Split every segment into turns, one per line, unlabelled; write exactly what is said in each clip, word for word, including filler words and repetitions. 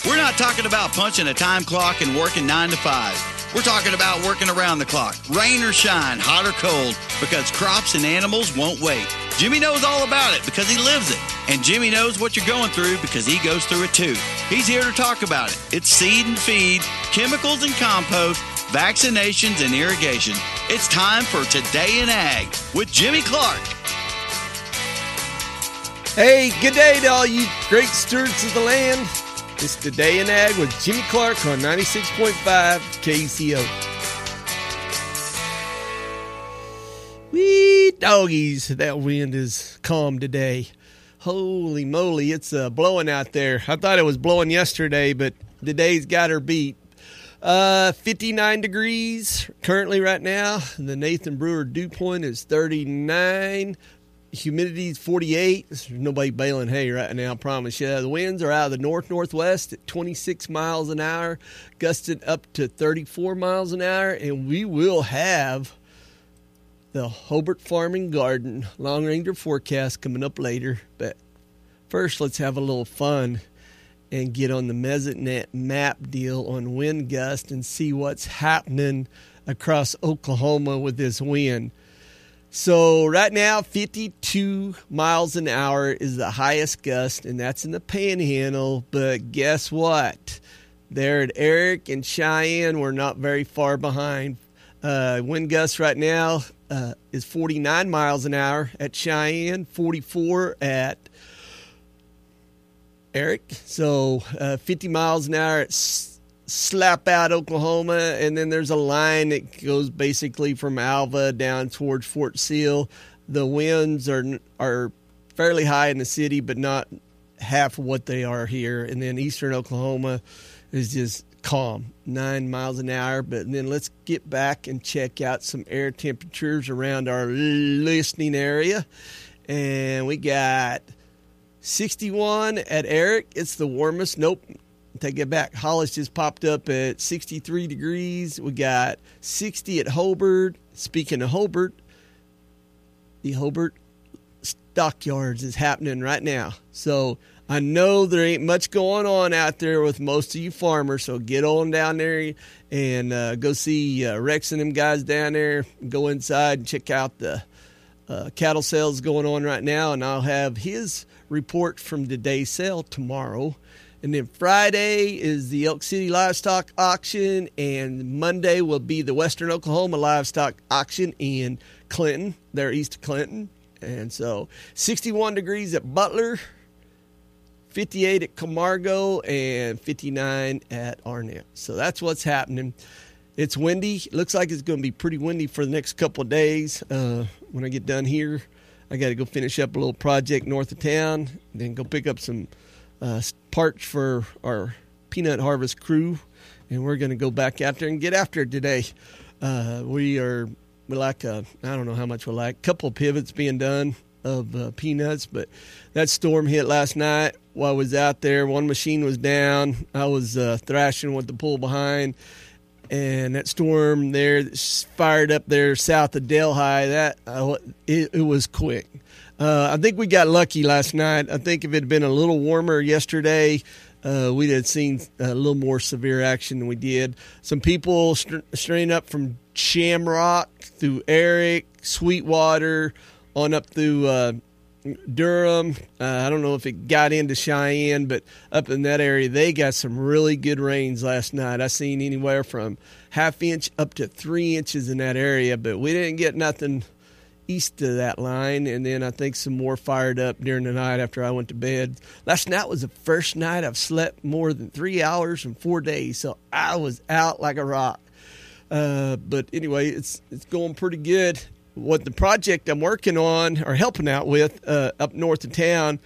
We're not talking about punching a time clock and working nine to five. We're talking about working around the clock, rain or shine, hot or cold, because crops and animals won't wait. Jimmy knows all about it because he lives it. And Jimmy knows what you're going through because he goes through it too. He's here to talk about it. It's seed and feed, chemicals and compost, vaccinations and irrigation. It's time for Today in Ag with Jimmy Clark.
Hey, good day to all you great stewards of the land. It's Today in Ag with Jimmy Clark on ninety-six point five K C O. Wee doggies, that wind is calm today. Holy moly, it's uh, blowing out there. I thought it was blowing yesterday, but today's got her beat. Uh, fifty-nine degrees currently right now. The Nathan Brewer dew point is thirty-nine. Humidity is forty-eight. There's nobody baling hay right now, I promise you. The winds are out of the north-northwest at twenty-six miles an hour, gusting up to thirty-four miles an hour, and we will have the Hobart Farm and Garden Long Ranger forecast coming up later. But first, let's have a little fun and get on the MesoNet map deal on wind gust and see what's happening across Oklahoma with this wind. So right now, fifty-two miles an hour is the highest gust, and that's in the Panhandle. But guess what? There at Eric and Cheyenne, we're not very far behind. Uh, wind gust right now uh, is forty-nine miles an hour at Cheyenne, forty-four at Eric. So uh, fifty miles an hour at Slap Out, Oklahoma, and then there's a line that goes basically from Alva down towards Fort Sill. The winds are are fairly high in the city, but not half of what they are here. And then eastern Oklahoma is just calm, nine miles an hour. But then let's get back and check out some air temperatures around our listening area. And we got sixty-one at Eric. It's the warmest. Nope. Take it back. Hollis just popped up at sixty-three degrees. We got sixty at Hobart. Speaking of Hobart, the Hobart Stockyards is happening right now. So I know there ain't much going on out there with most of you farmers, so get on down there and uh, go see uh, Rex and them guys down there. Go inside and check out the uh, cattle sales going on right now, and I'll have his report from today's sale tomorrow. And then Friday is the Elk City Livestock Auction, and Monday will be the Western Oklahoma Livestock Auction in Clinton. They're east of Clinton. And so sixty-one degrees at Butler, fifty-eight at Camargo, and fifty-nine at Arnett. So that's what's happening. It's windy. It looks like it's going to be pretty windy for the next couple of days. Uh, when I get done here, I got to go finish up a little project north of town, then go pick up some Uh, parts for our peanut harvest crew, and we're going to go back out there and get after it today. Uh, we are, we like, a, I don't know how much we like, a couple of pivots being done of uh, peanuts, but that storm hit last night while I was out there. One machine was down. I was uh, thrashing with the pull behind, and that storm there fired up there south of Delhi, that uh, it, it was quick. Uh, I think we got lucky last night. I think if it had been a little warmer yesterday, uh, we'd have seen a little more severe action than we did. Some people st- straying up from Shamrock through Eric, Sweetwater, on up through uh, Durham. Uh, I don't know if it got into Cheyenne, but up in that area, they got some really good rains last night. I seen anywhere from half inch up to three inches in that area, but we didn't get nothing east of that line, and then I think some more fired up during the night after I went to bed. Last night was the first night I've slept more than three hours in four days, so I was out like a rock. Uh, but anyway, it's it's going pretty good. What the project I'm working on or helping out with uh, up north of town,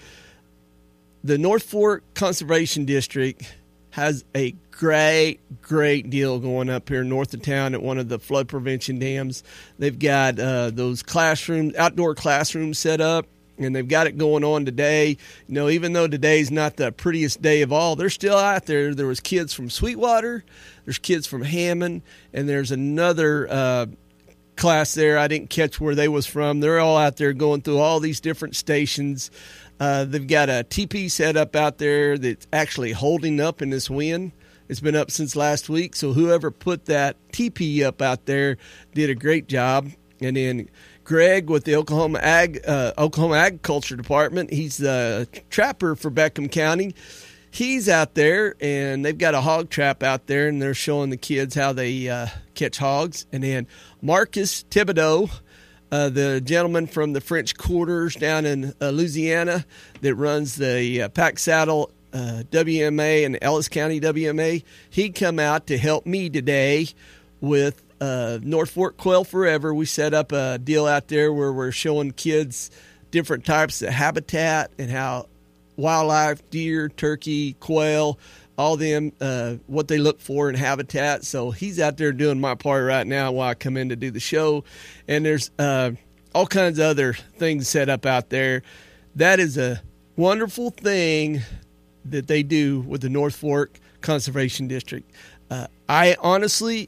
the North Fork Conservation District has a great, great deal going up here north of town at one of the flood prevention dams. They've got uh, those classrooms, outdoor classrooms set up, and they've got it going on today. You know, even though today's not the prettiest day of all, they're still out there. There was kids from Sweetwater, there's kids from Hammond, and there's another uh, class there. I didn't catch where they was from. They're all out there going through all these different stations. Uh, they've got a teepee set up out there that's actually holding up in this wind. It's been up since last week, so whoever put that teepee up out there did a great job. And then Greg with the Oklahoma Ag uh, Oklahoma Agriculture Department, he's the trapper for Beckham County. He's out there, and they've got a hog trap out there, and they're showing the kids how they uh, catch hogs. And then Marcus Thibodeau, uh, the gentleman from the French Quarters down in uh, Louisiana that runs the uh, Pack Saddle uh, W M A and Ellis County W M A, he come out to help me today with uh, North Fork Quail Forever. We set up a deal out there where we're showing kids different types of habitat and how wildlife, deer, turkey, quail, all them, uh, what they look for in habitat. So he's out there doing my part right now while I come in to do the show. And there's uh, all kinds of other things set up out there. That is a wonderful thing that they do with the North Fork Conservation District. Uh, I honestly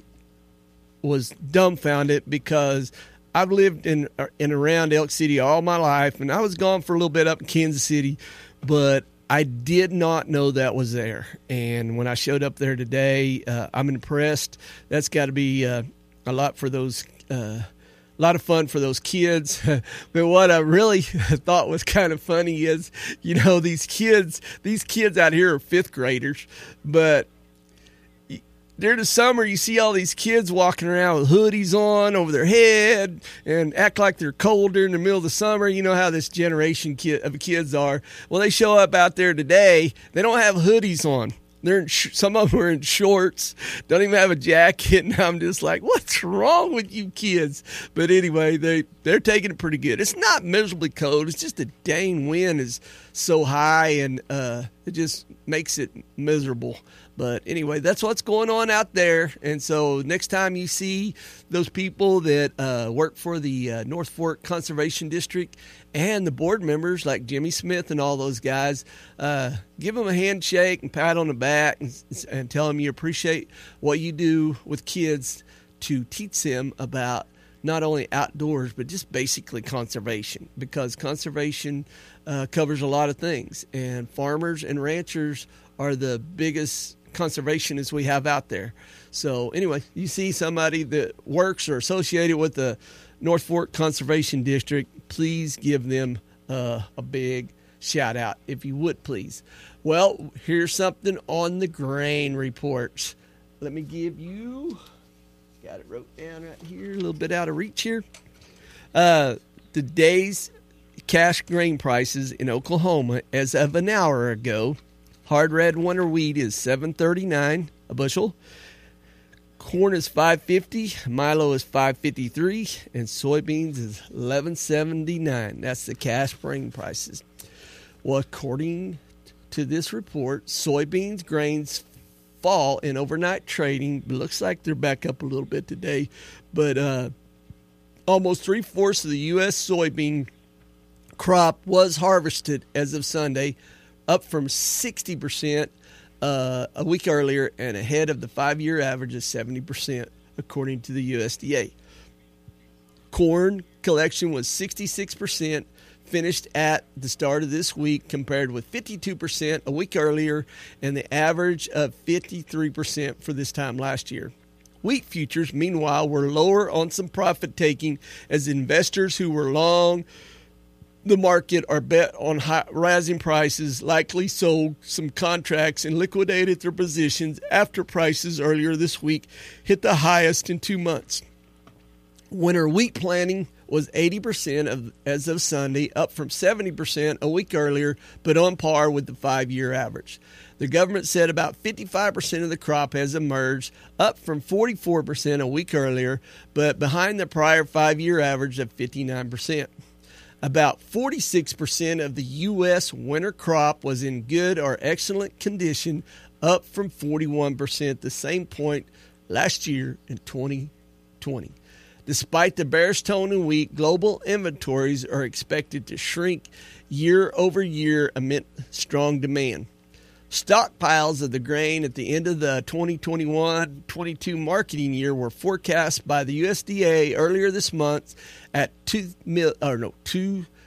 was dumbfounded because I've lived in in around Elk City all my life, and I was gone for a little bit up in Kansas City, but I did not know that was there. And when I showed up there today, uh, I'm impressed. That's got to be uh, a lot for those, uh, a lot of fun for those kids. But what I really thought was kind of funny is, you know, these kids, these kids out here are fifth graders, but during the summer, you see all these kids walking around with hoodies on over their head and act like they're cold during the middle of the summer. You know how this generation kid, of kids are. Well, they show up out there today. They don't have hoodies on. They're in sh- some of them are in shorts, don't even have a jacket, and I'm just like, what's wrong with you kids? But anyway, they, they're taking it pretty good. It's not miserably cold. It's just the dang wind is so high, and uh, it just makes it miserable. But anyway, that's what's going on out there. And so next time you see those people that uh, work for the uh, North Fork Conservation District and the board members like Jimmy Smith and all those guys, uh, give them a handshake and pat on the back and, and tell them you appreciate what you do with kids to teach them about not only outdoors, but just basically conservation, because conservation uh, covers a lot of things. And farmers and ranchers are the biggest conservationists we have out there. So anyway, you see somebody that works or associated with the North Fork Conservation District, please give them uh, a big shout out, if you would, please. Well, here's something on the grain reports. Let me give you, got it wrote down right here, a little bit out of reach here. Uh, the day's cash grain prices in Oklahoma as of an hour ago. Hard red winter wheat is seven thirty-nine a bushel. Corn is five fifty, Milo is five fifty-three, and soybeans is eleven seventy-nine. That's the cash grain prices. Well, according to this report, soybeans grains fall in overnight trading. It looks like they're back up a little bit today, but uh, almost three-fourths of the U S soybean crop was harvested as of Sunday, up from sixty percent uh, a week earlier and ahead of the five-year average of seventy percent, according to the U S D A. Corn collection was sixty-six percent finished at the start of this week, compared with fifty-two percent a week earlier and the average of fifty-three percent for this time last year. Wheat futures, meanwhile, were lower on some profit-taking as investors who were long the market are bet on high, rising prices, likely sold some contracts and liquidated their positions after prices earlier this week hit the highest in two months. Winter wheat planting was eighty percent of, as of Sunday, up from seventy percent a week earlier, but on par with the five-year average. The government said about fifty-five percent of the crop has emerged, up from forty-four percent a week earlier, but behind the prior five-year average of fifty-nine percent. About forty-six percent of the U S winter crop was in good or excellent condition, up from forty-one percent the same point last year in twenty twenty. Despite the bearish tone in wheat, global inventories are expected to shrink year over year amid strong demand. Stockpiles of the grain at the end of the twenty twenty-one twenty-two marketing year were forecast by the U S D A earlier this month at two mil, or no, two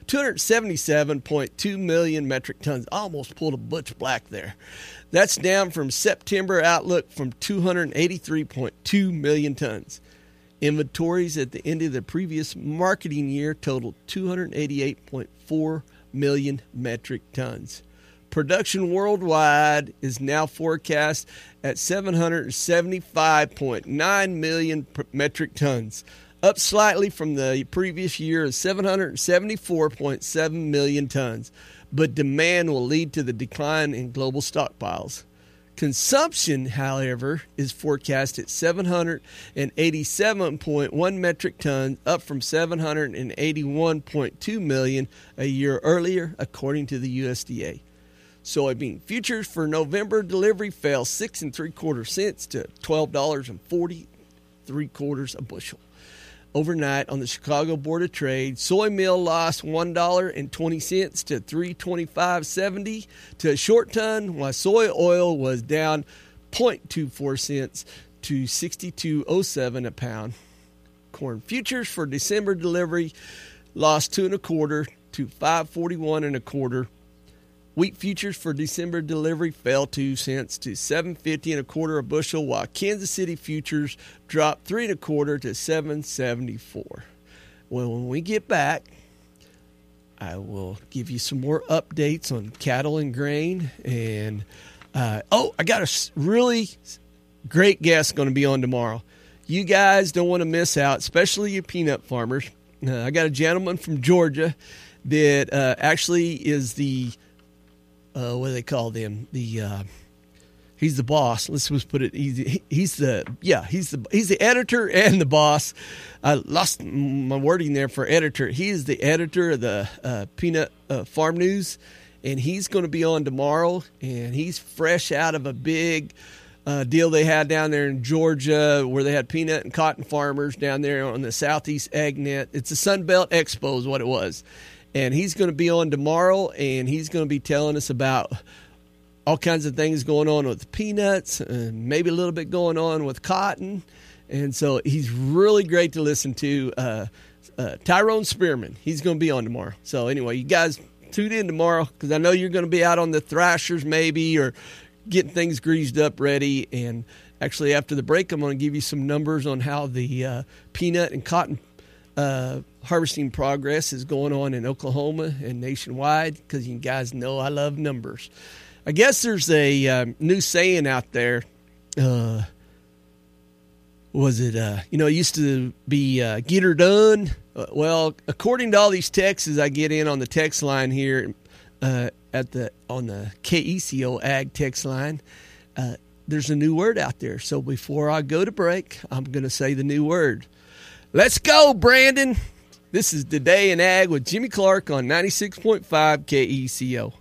two hundred seventy-seven point two million metric tons. I almost pulled a Butch Black there. That's down from September outlook from two hundred eighty-three point two million tons. Inventories at the end of the previous marketing year totaled two hundred eighty-eight point four million metric tons. Production worldwide is now forecast at seven hundred seventy-five point nine million metric tons, up slightly from the previous year of seven hundred seventy-four point seven million tons. But demand will lead to the decline in global stockpiles. Consumption, however, is forecast at seven hundred eighty-seven point one metric tons, up from seven hundred eighty-one point two million a year earlier, according to the U S D A. Soybean futures for November delivery fell six and three quarter cents to twelve dollars and forty three quarters a bushel. Overnight on the Chicago Board of Trade, soy meal lost one dollar and twenty cents to three twenty-five seventy to a short ton, while soy oil was down zero point two four cents to sixty-two oh seven a pound. Corn futures for December delivery lost two and a quarter to five forty-one and a quarter. Wheat futures for December delivery fell two cents to seven fifty and a quarter a bushel, while Kansas City futures dropped three and a quarter to seven seventy-four. Well, when we get back, I will give you some more updates on cattle and grain. And uh, oh, I got a really great guest going to be on tomorrow. You guys don't want to miss out, especially you peanut farmers. Uh, I got a gentleman from Georgia that uh, actually is the Uh, what do they call them? The uh, he's the boss. Let's just put it easy. He's the yeah. He's the he's the editor and the boss. I lost my wording there for editor. He is the editor of the uh, Peanut uh, Farm News, and he's going to be on tomorrow. And he's fresh out of a big uh, deal they had down there in Georgia, where they had peanut and cotton farmers down there on the Southeast AgNet. It's a Sun Belt Expo, is what it was. And he's going to be on tomorrow, and he's going to be telling us about all kinds of things going on with peanuts and maybe a little bit going on with cotton. And so he's really great to listen to. Uh, uh, Tyrone Spearman, he's going to be on tomorrow. So anyway, you guys tune in tomorrow, because I know you're going to be out on the thrashers maybe, or getting things greased up ready. And actually after the break, I'm going to give you some numbers on how the uh, peanut and cotton Uh, harvesting progress is going on in Oklahoma and nationwide, because you guys know I love numbers. I guess there's a uh, new saying out there. Uh, was it, uh, you know, it used to be uh, get her done. Uh, well, according to all these texts I get in on the text line here uh, at the on the K E C O Ag text line, uh, there's a new word out there. So before I go to break, I'm going to say the new word. Let's go, Brandon. This is Today in Ag with Jimmy Clark on ninety-six point five K E C O.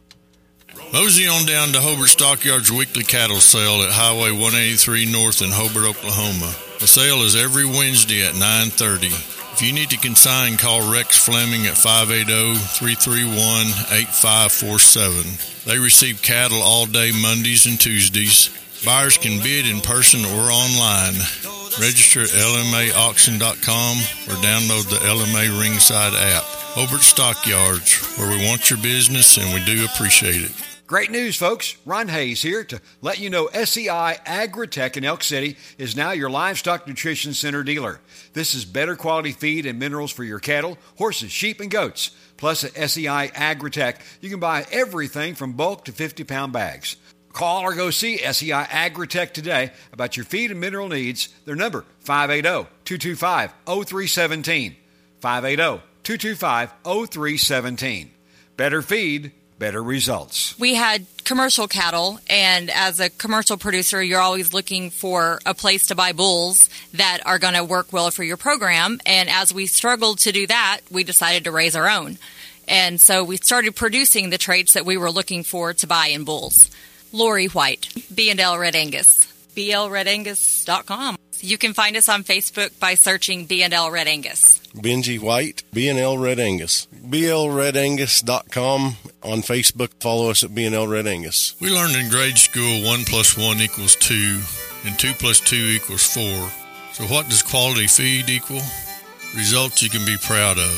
Mosey on down to Hobart Stockyards weekly cattle sale at Highway one eighty-three North in Hobart, Oklahoma. The sale is every Wednesday at nine thirty. If you need to consign, call Rex Fleming at five eight zero, three three one, eight five four seven. They receive cattle all day Mondays and Tuesdays. Buyers can bid in person or online. Register at L M A auction dot com or download the L M A Ringside app. Hobart Stockyards, where we want your business and we do appreciate it.
Great news, folks. Ron Hayes here to let you know S E I Agritech in Elk City is now your livestock nutrition center dealer. This is better quality feed and minerals for your cattle, horses, sheep, and goats. Plus at S E I Agritech, you can buy everything from bulk to fifty-pound bags. Call or go see S E I Agritech today about your feed and mineral needs. Their number, five eight zero, two two five, zero three one seven. five eight zero, two two five, zero three one seven. Better feed, better results.
We had commercial cattle, and as a commercial producer, you're always looking for a place to buy bulls that are going to work well for your program. And as we struggled to do that, we decided to raise our own. And so we started producing the traits that we were looking for to buy in bulls. Lori White, B and L Red Angus, B L red angus dot com. You can find us on Facebook by searching B and L Red Angus.
Benji White, B and L Red Angus, B L red angus dot com. On Facebook, follow us at B and L Red Angus.
We learned in grade school one plus one equals two, and two plus two equals four. So what does quality feed equal? Results you can be proud of.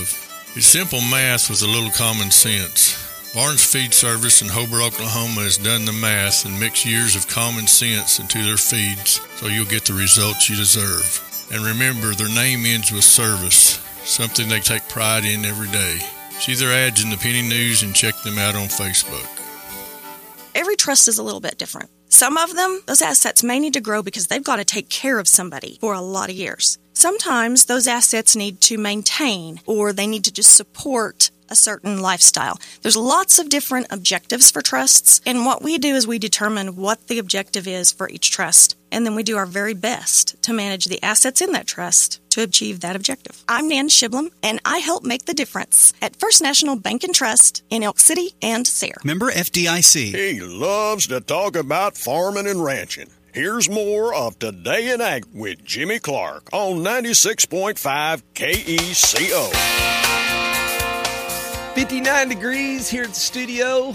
It's simple math with a little common sense. Barnes Feed Service in Hobart, Oklahoma has done the math and mixed years of common sense into their feeds so you'll get the results you deserve. And remember, their name ends with service, something they take pride in every day. See their ads in the Penny News and check them out on Facebook.
Every trust is a little bit different. Some of them, those assets may need to grow because they've got to take care of somebody for a lot of years. Sometimes those assets need to maintain or they need to just support a certain lifestyle. There's lots of different objectives for trusts, and what we do is we determine what the objective is for each trust, and then we do our very best to manage the assets in that trust to achieve that objective. I'm Nan Shiblum, and I help make the difference at First National Bank and Trust in Elk City and Sayre.
Member F D I C.
He loves to talk about farming and ranching. Here's more of Today in Ag with Jimmy Clark on ninety-six point five K E C O.
fifty-nine degrees here at the studio.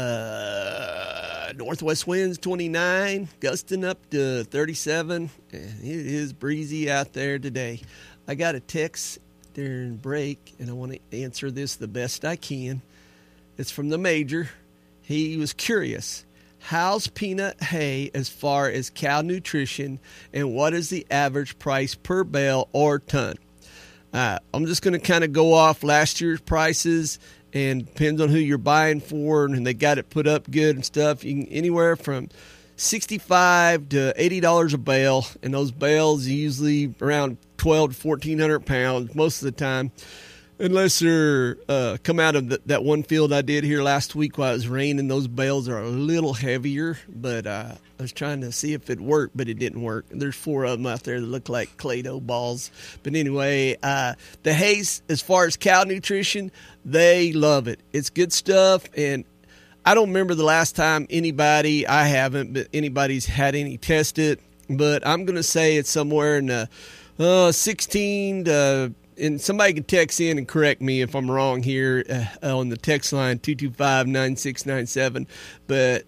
Uh, northwest winds twenty-nine, gusting up to thirty-seven. And it is breezy out there today. I got a text during break, and I want to answer this the best I can. It's from the Major. He was curious. How's peanut hay as far as cow nutrition, and what is the average price per bale or ton? Uh, I'm just going to kind of go off last year's prices, and depends on who you're buying for, and they got it put up good and stuff. You can anywhere from sixty-five to eighty dollars a bale, and those bales are usually around twelve to fourteen hundred pounds most of the time, unless they're uh, come out of the, that one field I did here last week while it was raining. Those bales are a little heavier, but uh, I was trying to see if it worked, but it didn't work. There's four of them out there that look like Play-Doh balls. But anyway, uh, the hay, as far as cow nutrition, they love it. It's good stuff, and I don't remember the last time anybody, I haven't, but anybody's had any tested. But I'm going to say it's somewhere in the uh, sixteen to, and somebody can text in and correct me if I'm wrong here uh, on the text line, two two five, nine six nine seven. But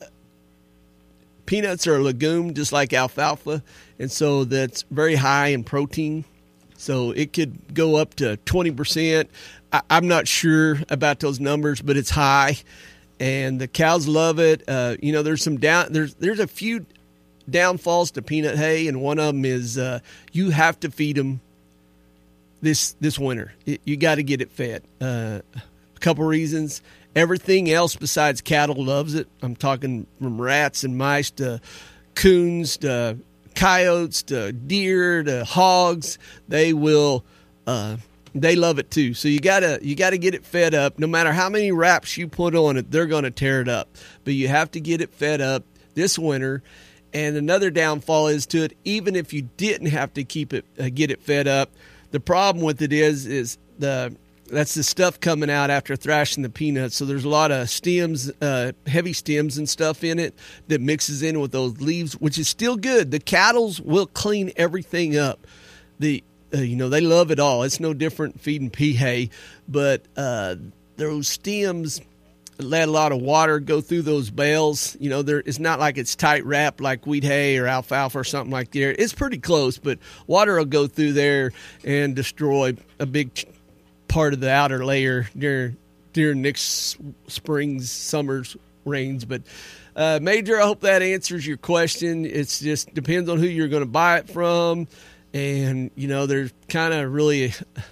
peanuts are a legume just like alfalfa, and so that's very high in protein. So it could go up to twenty percent. I, I'm not sure about those numbers, but it's high, and the cows love it. Uh, you know, there's some down there's there's a few downfalls to peanut hay, and one of them is uh, you have to feed them this this winter. It, you got to get it fed. Uh, a couple reasons. Everything else besides cattle loves it. I'm talking from rats and mice to coons to coyotes to deer to hogs. They will, uh, they love it too. So you gotta you gotta get it fed up. No matter how many wraps you put on it, they're gonna tear it up. But you have to get it fed up this winter. And another downfall is to it, even if you didn't have to keep it, uh, get it fed up, the problem with it is, is the that's the stuff coming out after thrashing the peanuts. So there's a lot of stems, uh, heavy stems and stuff in it that mixes in with those leaves, which is still good. The cattles will clean everything up. The uh, you know, they love it all. It's no different feeding pea hay, but uh, those stems let a lot of water go through those bales. You know, there it's not like it's tight wrapped like wheat hay or alfalfa or something like that. It's pretty close, but water will go through there and destroy a big part of the outer layer during during next spring's, summer's rains. But uh, Major, I hope that answers your question. It's just depends on who you're going to buy it from, and you know, there's kind of really.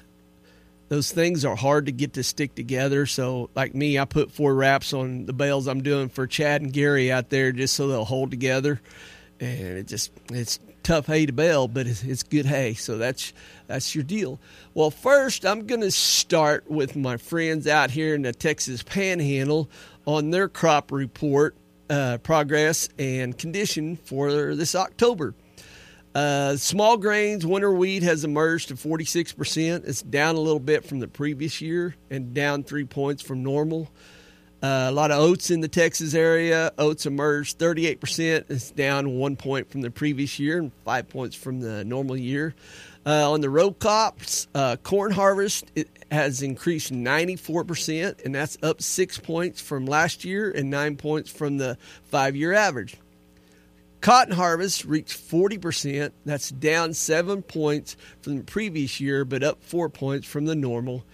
Those things are hard to get to stick together. So like me, I put four wraps on the bales I'm doing for Chad and Gary out there just so they'll hold together. And it just, it's tough hay to bale, but it's, it's good hay. So that's, that's your deal. Well, first I'm going to start with my friends out here in the Texas Panhandle on their crop report, uh, progress and condition for this October. Uh, small grains, winter wheat has emerged to forty-six percent. It's down a little bit from the previous year and down three points from normal. Uh, a lot of oats in the Texas area. Oats emerged thirty-eight percent. It's down one point from the previous year and five points from the normal year. Uh, on the row crops, uh, corn harvest it has increased ninety-four percent, and that's up six points from last year and nine points from the five-year average. Cotton harvest reached forty percent. That's down seven points from the previous year, but up four points from the normal.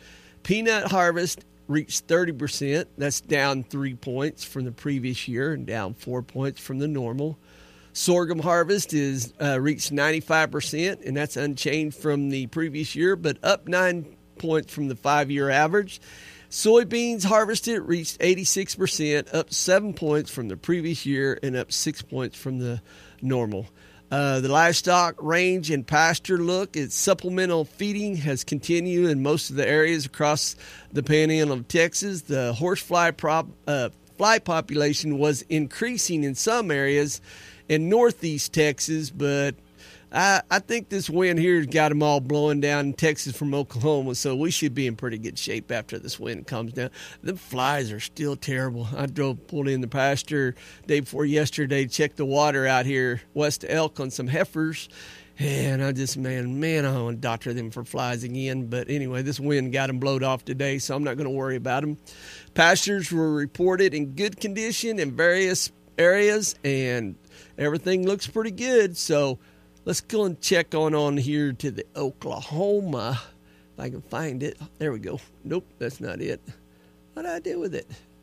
Peanut harvest reached thirty percent. That's down three points from the previous year and down four points from the normal. Sorghum harvest is uh, reached ninety-five percent, and that's unchanged from the previous year, but up nine points from the five-year average. Soybeans harvested reached eighty-six percent, up seven points from the previous year and up six points from the normal. Uh, the livestock range and pasture look at supplemental feeding has continued in most of the areas across the panhandle of Texas. The horsefly prop, uh, fly population was increasing in some areas in northeast Texas, but I, I think this wind here has got them all blowing down in Texas from Oklahoma, so we should be in pretty good shape after this wind comes down. The flies are still terrible. I drove, pulled in the pasture day before yesterday, checked the water out here west of Elk on some heifers, and I just, man, man, I want to doctor them for flies again. But anyway, this wind got them blowed off today, so I'm not going to worry about them. Pastures were reported in good condition in various areas, and everything looks pretty good, so let's go and check on on here to the Oklahoma, if I can find it. There we go. Nope, that's not it. What did I do with it?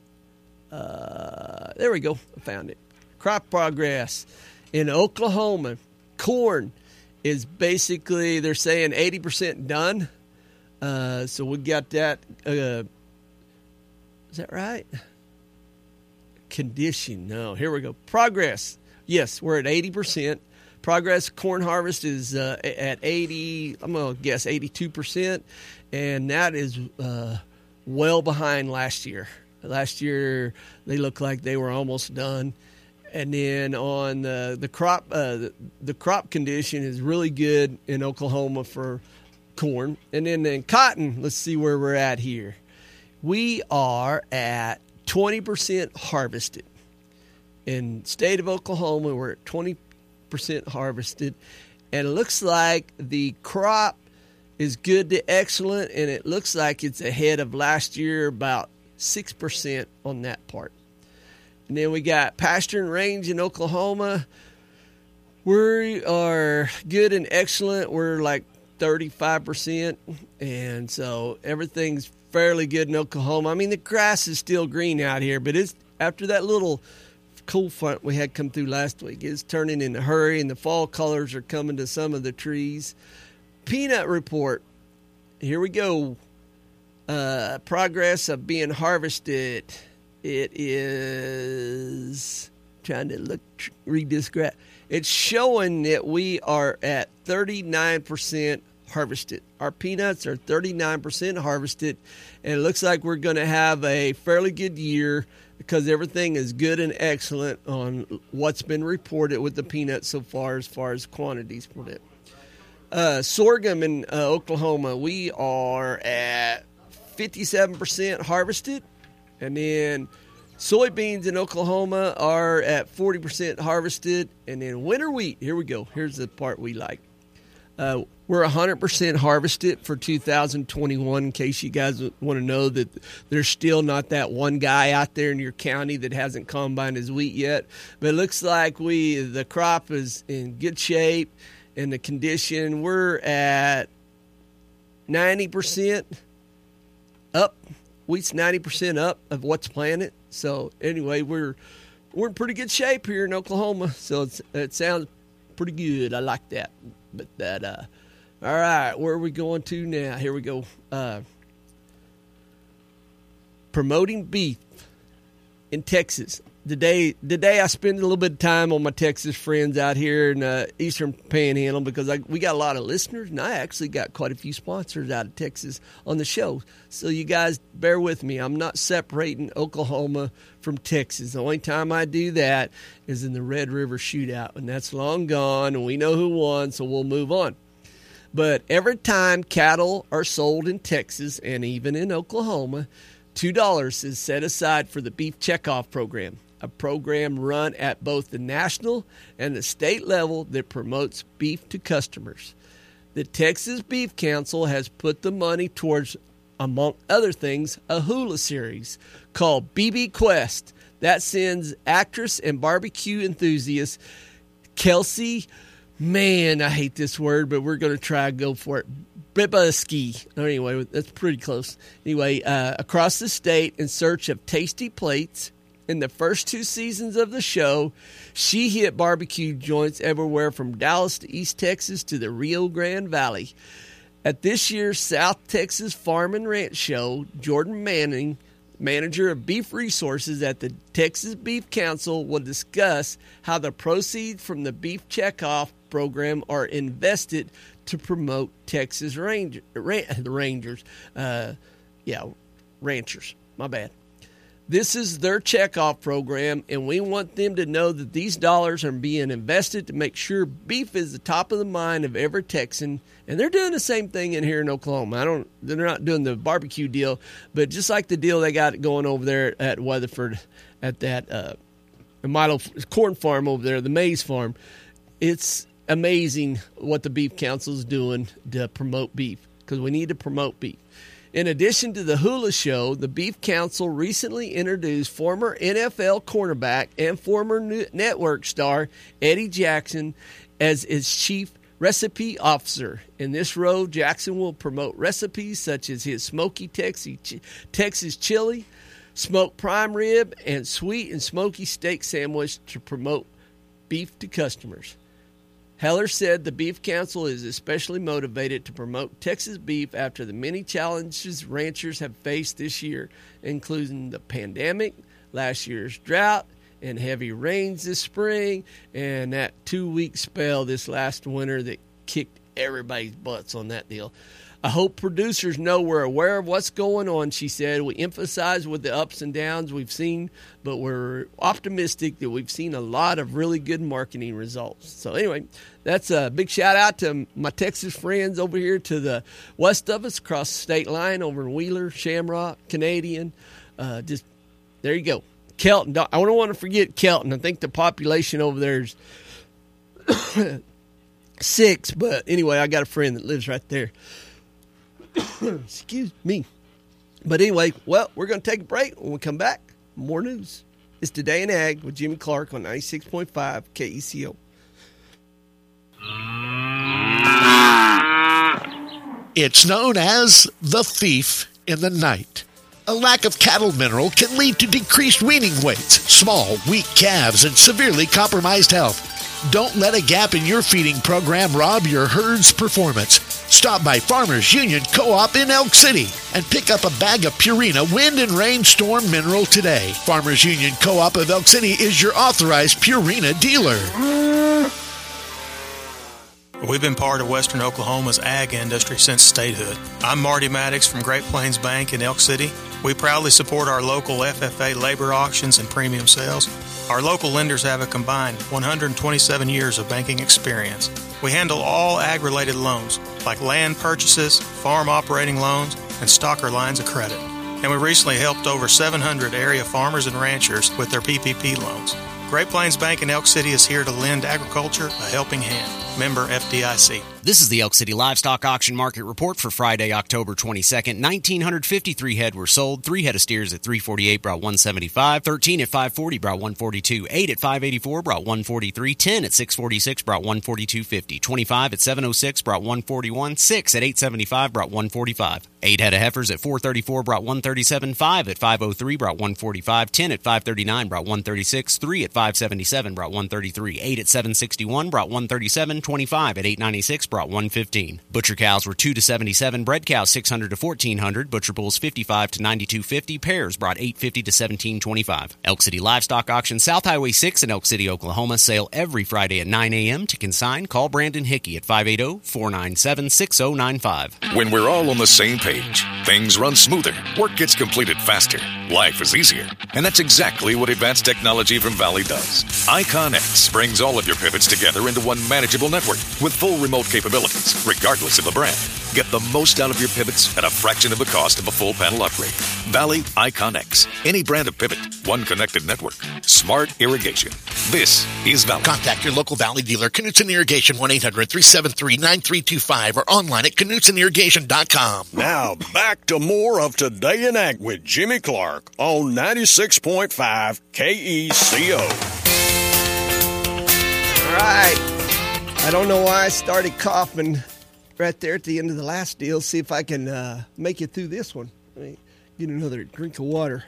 Uh, there we go. I found it. Crop progress in Oklahoma. Corn is basically, they're saying eighty percent done. Uh, so we got that. Uh, is that right? Condition. No, here we go. Progress. Yes, we're at eighty percent. Progress corn harvest is uh, at eighty, I'm going to guess eighty-two percent, and that is uh, well behind last year. Last year, they looked like they were almost done. And then on the, the crop, uh, the, the crop condition is really good in Oklahoma for corn. And then in cotton, let's see where we're at here. We are at twenty percent harvested. In the state of Oklahoma, we're at twenty percent harvested, and it looks like the crop is good to excellent, and it looks like it's ahead of last year about six percent on that part. And then we got pasture and range in Oklahoma. We are good and excellent. We're like thirty-five percent, and so everything's fairly good in Oklahoma. I mean, the grass is still green out here, but it's after that little cool front we had come through last week. It's turning in a hurry, and the fall colors are coming to some of the trees. Peanut report. Here we go. Uh, progress of being harvested. It is trying to look read this graph. It's showing that we are at thirty-nine percent harvested. Our peanuts are thirty-nine percent harvested, and it looks like we're going to have a fairly good year, because everything is good and excellent on what's been reported with the peanuts so far as far as quantities for it. Uh, sorghum in uh, Oklahoma, we are at fifty-seven percent harvested. And then soybeans in Oklahoma are at forty percent harvested. And then winter wheat, here we go. Here's the part we like. Uh, we're one hundred percent harvested for two thousand twenty-one, in case you guys want to know that there's still not that one guy out there in your county that hasn't combined his wheat yet. But it looks like we the crop is in good shape, and the condition, we're at ninety percent up. Wheat's ninety percent up of what's planted. So anyway, we're we're in pretty good shape here in Oklahoma. So it's, it sounds pretty good. I like that. But that, uh, all right, where are we going to now? Here we go. Uh, promoting beef in Texas. Today, today I spend a little bit of time on my Texas friends out here in uh, Eastern Panhandle, because I, we got a lot of listeners, and I actually got quite a few sponsors out of Texas on the show. So you guys bear with me. I'm not separating Oklahoma from Texas. The only time I do that is in the Red River Shootout, and that's long gone, and we know who won, so we'll move on. But every time cattle are sold in Texas and even in Oklahoma, two dollars is set aside for the Beef Checkoff Program, a program run at both the national and the state level that promotes beef to customers. The Texas Beef Council has put the money towards, among other things, a hula series called B B Quest that sends actress and barbecue enthusiast Kelsey Man, I hate this word, but we're going to try and go for it. Bibaski. Anyway, that's pretty close. Anyway, uh, across the state in search of tasty plates. In the first two seasons of the show, she hit barbecue joints everywhere from Dallas to East Texas to the Rio Grande Valley. At this year's South Texas Farm and Ranch Show, Jordan Manning, manager of beef resources at the Texas Beef Council, will discuss how the proceeds from the Beef Checkoff program are invested to promote Texas Ranger, ran, the Rangers. Uh, yeah, ranchers. My bad. This is their checkoff program, and we want them to know that these dollars are being invested to make sure beef is the top of the mind of every Texan. And they're doing the same thing in here in Oklahoma. I don't. They're not doing the barbecue deal, but just like the deal they got going over there at Weatherford, at that uh, Milo corn farm over there, the maize farm. It's amazing what the Beef Council is doing to promote beef, because we need to promote beef. In addition to the Hula Show, the Beef Council recently introduced former N F L cornerback and former network star Eddie Jackson as its chief recipe officer. In this role, Jackson will promote recipes such as his smoky Texas chili, smoked prime rib, and sweet and smoky steak sandwich to promote beef to customers. Heller said the Beef Council is especially motivated to promote Texas beef after the many challenges ranchers have faced this year, including the pandemic, last year's drought, and heavy rains this spring, and that two-week spell this last winter that kicked everybody's butts on that deal. I hope producers know we're aware of what's going on, she said. We emphasize with the ups and downs we've seen, but we're optimistic that we've seen a lot of really good marketing results. So anyway, that's a big shout out to my Texas friends over here to the west of us, across the state line over in Wheeler, Shamrock, Canadian. Uh, just there you go. Kelton. I don't want to forget Kelton. I think the population over there is six, but anyway, I got a friend that lives right there. Excuse me. But anyway, well, we're going to take a break. When we come back, more news. It's Today in Ag with Jimmy Clark on ninety-six point five K E C O.
It's known as the thief in the night. A lack of cattle mineral can lead to decreased weaning weights, small, weak calves, and severely compromised health. Don't let a gap in your feeding program rob your herd's performance. Stop by Farmers Union Co-op in Elk City and pick up a bag of Purina Wind and Rain Storm Mineral today. Farmers Union Co-op of Elk City is your authorized Purina dealer.
We've been part of Western Oklahoma's ag industry since statehood. I'm Marty Maddox from Great Plains Bank in Elk City. We proudly support our local F F A labor auctions and premium sales. Our local lenders have a combined one hundred twenty-seven years of banking experience. We handle all ag-related loans, like land purchases, farm operating loans, and stocker lines of credit. And we recently helped over seven hundred area farmers and ranchers with their P P P loans. Great Plains Bank in Elk City is here to lend agriculture a helping hand. Member F D I C.
This is the Elk City Livestock Auction Market Report for Friday, October twenty-second. one thousand nine hundred fifty-three head were sold. Three head of steers at three forty-eight brought one seventy-five. thirteen at five forty brought one forty-two. Eight at five eighty-four brought one forty-three. ten at six forty-six brought one forty-two fifty. twenty-five at seven oh six brought one forty-one. six at eight seventy-five brought one forty-five. Eight head of heifers at four thirty-four brought one thirty-seven. five at five oh three brought one forty-five. ten at five thirty-nine brought one thirty-six. three at five seventy-seven brought one thirty-three. eight at seven sixty-one brought one thirty-seven. twenty-five at eight ninety-six brought one fifteen. Butcher cows were two to seventy-seven, bred cows six hundred to fourteen hundred, butcher bulls fifty-five to ninety-two fifty, pairs brought eight fifty to seventeen twenty-five. Elk City Livestock Auction, South Highway six in Elk City, Oklahoma. Sale every Friday at nine a.m. To consign, call Brandon Hickey at five eight zero, four nine seven, six zero nine five.
When we're all on the same page, things run smoother, work gets completed faster, life is easier. And that's exactly what advanced technology from Valley does. IconX brings all of your pivots together into one manageable network with full remote capabilities, regardless of the brand. Get the most out of your pivots at a fraction of the cost of a full panel upgrade. Valley IconX. Any brand of pivot, one connected network. Smart irrigation. This is Valley.
Contact your local Valley dealer, Knutson Irrigation, one eight hundred, three seven three, nine three two five, or online at knutson irrigation dot com.
Now back to more of Today in Ag with Jimmy Clark on ninety-six point five K E C O.
All right. I don't know why I started coughing right there at the end of the last deal. See if I can uh, make it through this one. Let me get another drink of water.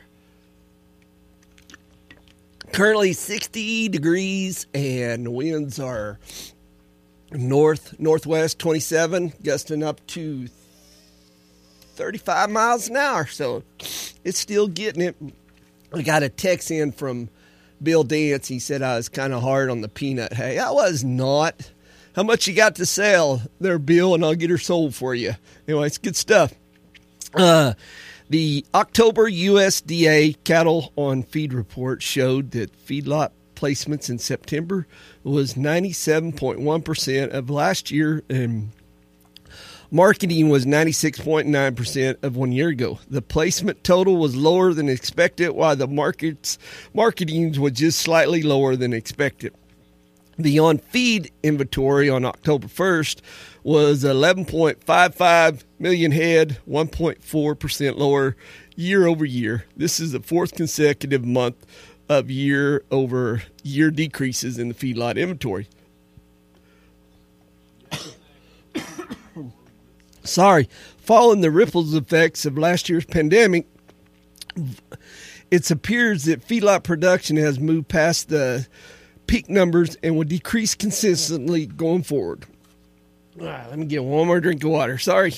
Currently sixty degrees and winds are north, northwest twenty-seven, gusting up to thirty-five miles an hour. So it's still getting it. I got a text in from Bill Dance. He said I was kind of hard on the peanut hay. I was not. How much you got to sell there, Bill, and I'll get her sold for you. Anyway, it's good stuff. Uh, the October U S D A cattle on feed report showed that feedlot placements in September was ninety-seven point one percent of last year, and marketing was ninety-six point nine percent of one year ago. The placement total was lower than expected, while the markets marketing was just slightly lower than expected. The on-feed inventory on October first was eleven point five five million head, one point four percent lower year over year. This is the fourth consecutive month of year-over-year decreases in the feedlot inventory. Sorry. Following the ripples effects of last year's pandemic, it appears that feedlot production has moved past the peak numbers and will decrease consistently going forward. All right, let me get one more drink of water. Sorry.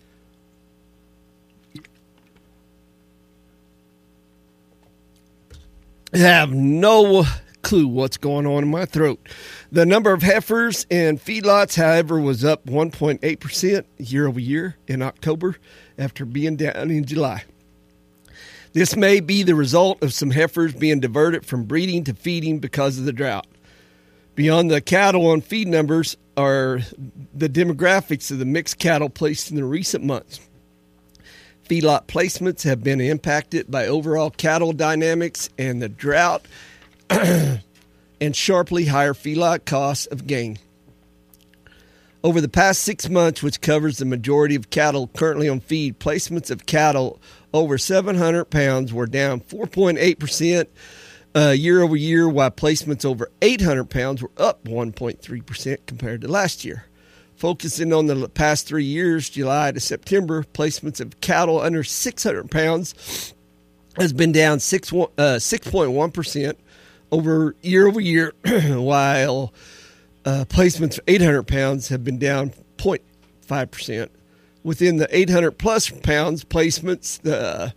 I have no clue what's going on in my throat. The number of heifers and feedlots, however, was up one point eight percent year over year in October after being down in July. This may be the result of some heifers being diverted from breeding to feeding because of the drought. Beyond the cattle on feed numbers are the demographics of the mixed cattle placed in the recent months. Feedlot placements have been impacted by overall cattle dynamics and the drought and sharply higher feedlot costs of gain. Over the past six months, which covers the majority of cattle currently on feed, placements of cattle over seven hundred pounds were down four point eight percent uh, year over year, while placements over eight hundred pounds were up one point three percent compared to last year. Focusing on the past three years, July to September, placements of cattle under six hundred pounds has been down six point one percent over year over year, while uh, placements of eight hundred pounds have been down zero point five percent. Within the eight hundred plus pounds placements, the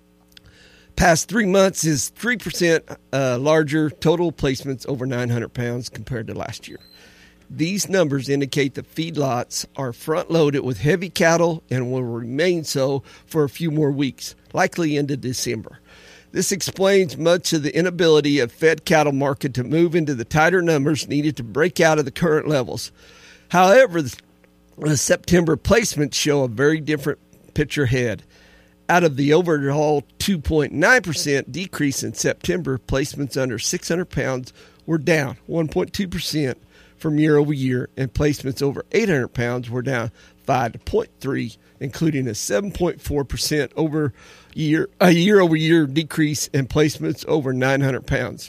past three months is three percent uh, larger total placements over nine hundred pounds compared to last year. These numbers indicate that feedlots are front-loaded with heavy cattle and will remain so for a few more weeks, likely into December. This explains much of the inability of fed cattle market to move into the tighter numbers needed to break out of the current levels. However, the September placements show a very different picture ahead. Out of the overall two point nine percent decrease in September, placements under six hundred pounds were down one point two percent from year over year, and placements over eight hundred pounds were down five point three percent, including a seven point four percent over year, a year over year decrease in placements over nine hundred pounds.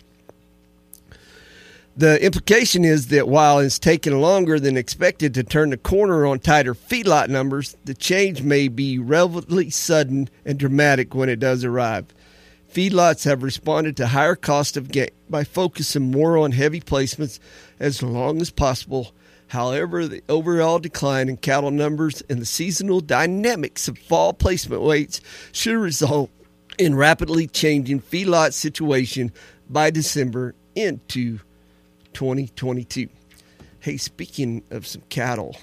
The implication is that while it's taken longer than expected to turn the corner on tighter feedlot numbers, the change may be relatively sudden and dramatic when it does arrive. Feedlots have responded to higher cost of gain by focusing more on heavy placements as long as possible. However, the overall decline in cattle numbers and the seasonal dynamics of fall placement weights should result in rapidly changing feedlot situation by December into twenty twenty-two. Hey, speaking of some cattle,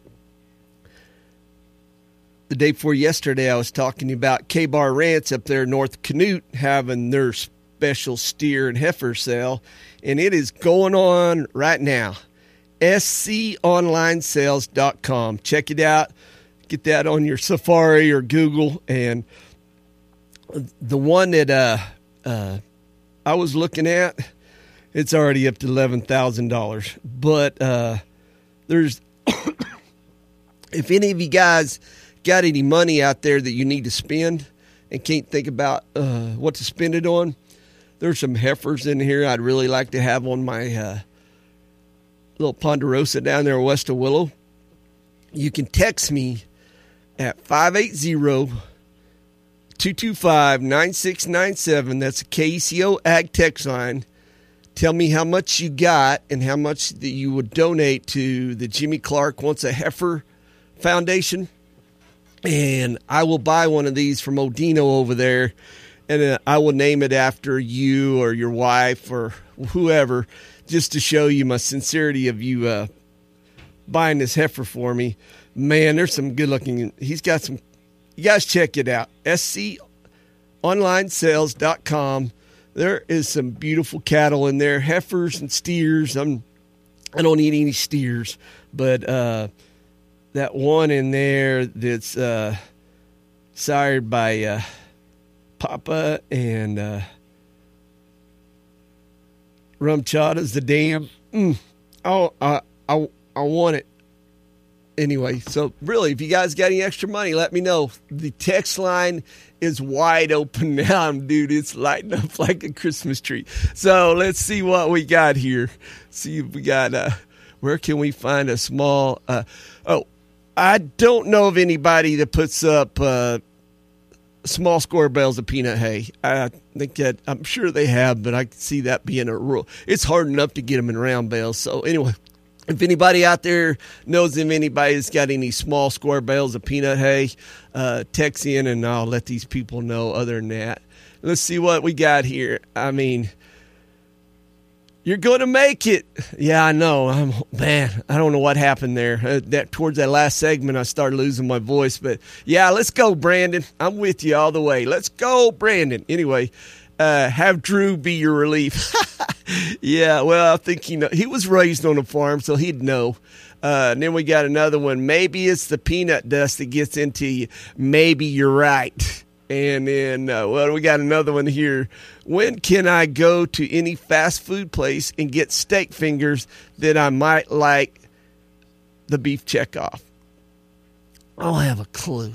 the day before yesterday, I was talking about K-Bar Ranch up there north of Canute having their special steer and heifer sale, and it is going on right now. S C online sales dot com. Check it out. Get that on your Safari or Google. And the one that uh, uh, I was looking at, it's already up to eleven thousand dollars. But uh, there's, if any of you guys got any money out there that you need to spend and can't think about uh, what to spend it on, there's some heifers in here I'd really like to have on my uh, little Ponderosa down there west of Willow. You can text me at five eight zero, two two five, nine six nine seven. That's a K E C O Ag text line. Tell me how much you got and how much that you would donate to the Jimmy Clark Wants a Heifer Foundation. And I will buy one of these from Odino over there, and uh, I will name it after you or your wife or whoever, just to show you my sincerity of you uh, buying this heifer for me. Man, there's some good looking. He's got some. You guys check it out. S C online sales dot com. There is some beautiful cattle in there, heifers and steers. I'm, I don't eat any steers, but uh, that one in there that's uh, sired by uh, Papa and uh, Rumchada's the dam. Mm, oh, I, I, I want it. Anyway, so really, if you guys got any extra money, let me know. The text line is wide open now, dude. It's lighting up like a Christmas tree. So let's see what we got here. See if we got, uh, where can we find a small, uh, oh, I don't know of anybody that puts up uh, small square bales of peanut hay. I think that, I'm sure they have, but I can see that being a rule. It's hard enough to get them in round bales. So anyway. If anybody out there knows if anybody has got any small square bales of peanut hay, uh, text in and I'll let these people know. Other than that, let's see what we got here. I mean, you're going to make it. Yeah, I know. I'm, man, I don't know what happened there. Uh, that towards that last segment, I started losing my voice. But, yeah, let's go, Brandon. I'm with you all the way. Let's go, Brandon. Anyway, uh, have Drew be your relief. Yeah, well, I think he know. He was raised on a farm, so he'd know. Uh, and then we got another one. Maybe it's the peanut dust that gets into you. Maybe you're right. And then, uh, well, we got another one here. When can I go to any fast food place and get steak fingers that I might like the beef checkoff? I don't have a clue.